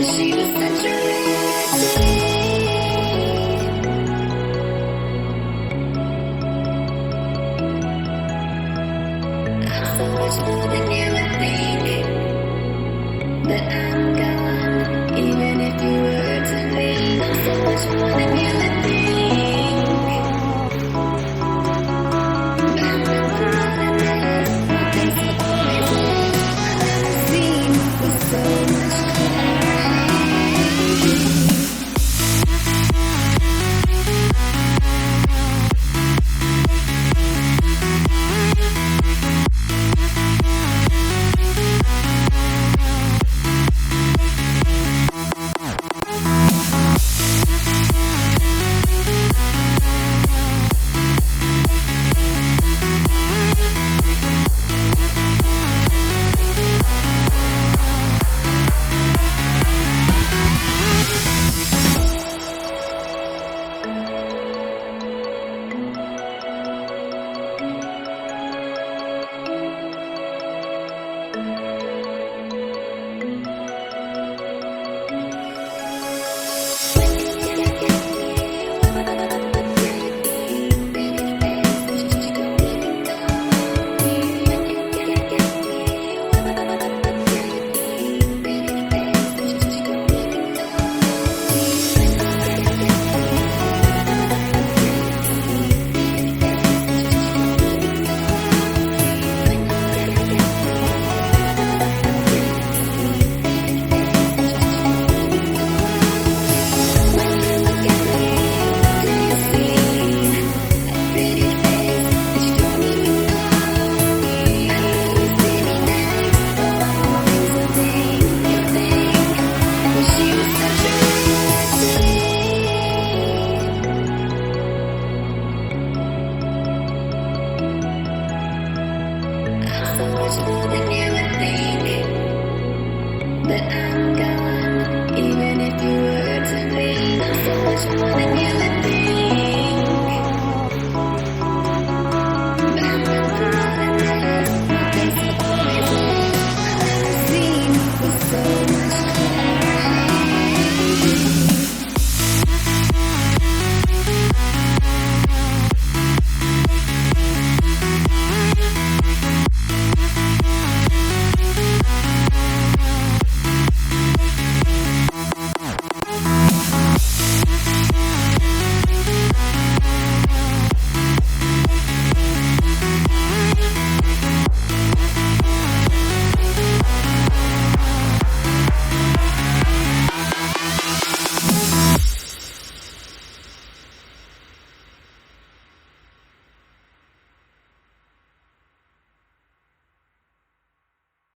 She was such a I'm so much more than you would think. But I'm gone, even if you were to leave. I'm so much more than you would think. But I'm never more than that. My face will always live. I've never seen with so much clarity. So much more than you would think. But I'm gone, even if you were to leave. I'm so much more than you